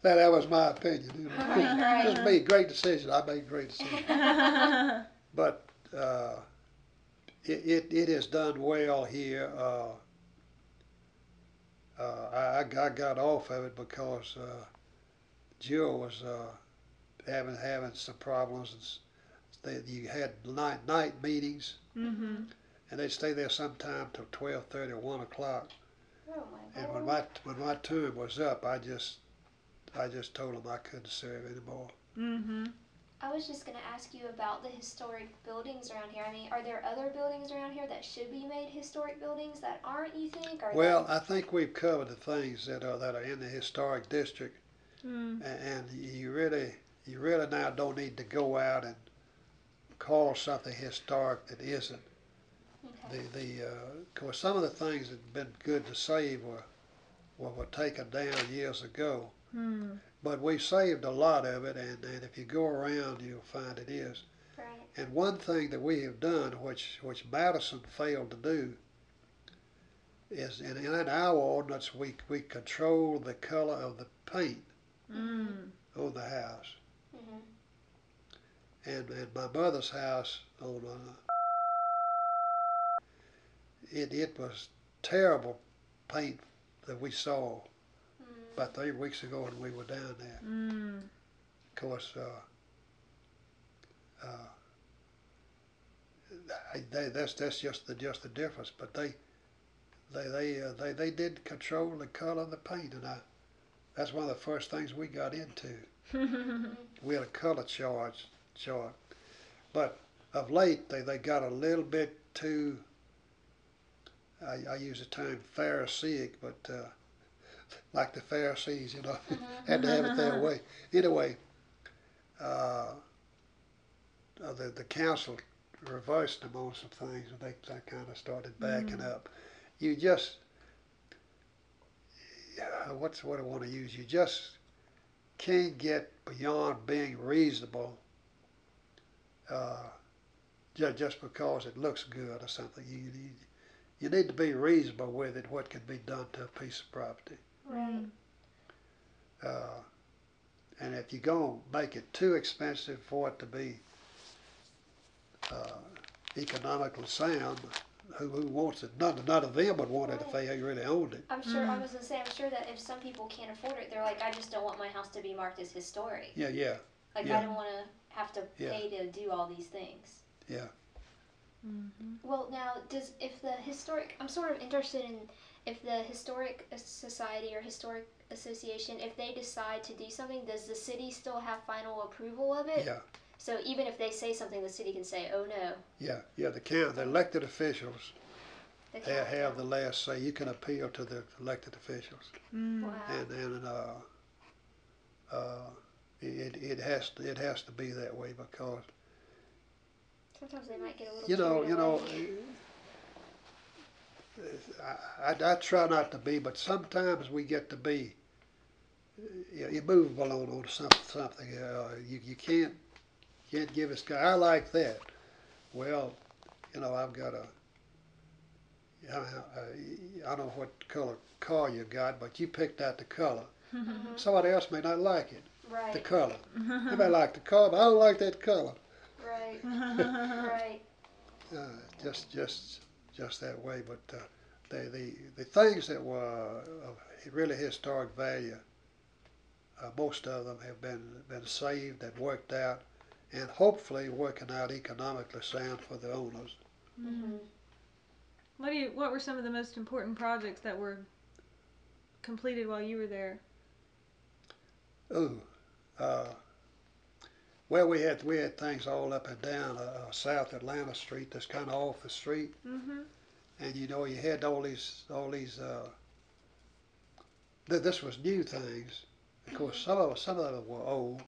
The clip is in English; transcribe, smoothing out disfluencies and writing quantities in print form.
that was my opinion. You know. Right, Just me, great decision. I made great decision. right. But it is done well here. I got off of it because Jill was having some problems. You had night meetings, Mhm. and they'd stay there sometime till 12:30 or 1 o'clock. Oh my And lord. when my term was up, I just told them I couldn't serve anymore. Mhm. I was just going to ask you about the historic buildings around here. I mean, are there other buildings around here that should be made historic buildings that aren't, you think? Are Well, I think we've covered the things that are in the historic district, Mm. and you really now don't need to go out and call something historic that isn't. okay. Of course, some of the things that been good to save were taken down years ago, Mm. but we've saved a lot of it, and if you go around, you'll find it is. Right. And one thing that we have done, which Madison failed to do, is in our ordinance we control the color of the paint Mm. on the house. Mhm. And my mother's house on it was terrible paint that we saw Mm. about 3 weeks ago when we were down there. Mm. Of course, that's just the difference. But they did control the color of the paint, and that's one of the first things we got into. Mhm. We had a color chart, but of late they got a little bit too. I use the term Pharisaic, but like the Pharisees, Mhm. had to have it their way. Anyway, uh, the council reversed them on some things, and they kind of started backing Mm. up. You just, what I want to use? You just can't get beyond being reasonable uh, just because it looks good or something. You need to be reasonable with it. What can be done to a piece of property? Right. Mm. Uh, and if you're going to make it too expensive for it to be uh, economically sound, who wants it? None of them would want it if Right. they really owned it. I'm sure, I Mm. was going to say, I'm sure that if some people can't afford it, they're like, I just don't want my house to be marked as historic. Yeah, yeah, Like, I yeah, don't want to have to yeah, pay to do all these things. yeah. Mhm. Well, now, if the historic, I'm sort of interested in if the historic society or historic association, if they decide to do something, does the city still have final approval of it? Yeah, So even if they say something, the city can say, "Oh no." yeah. The elected officials They can't. have the last say. You can appeal to the elected officials, Mm. Wow. and uh, it has to be that way because Sometimes they might get a little you know carried you know away. I try not to be, but sometimes we get to be. You move on something. You can't give us. I like that. Well, I've got a. I don't know what color car you got, but you picked out the color. Mhm. Somebody else may not like it, the Right. color. They may like the car, but I don't like that color. Right. Right. Uh, just that way. But the things that were of really historic value, most of them have been saved and worked out, and hopefully working out economically sound for the owners. Mm. Mhm. What were some of the most important projects that were completed while you were there? Ooh, uh, well, we had things all up and down South Atlanta Street. That's kind of off the street, Mhm. and you had all these. This was new things. Of course, some of them were old,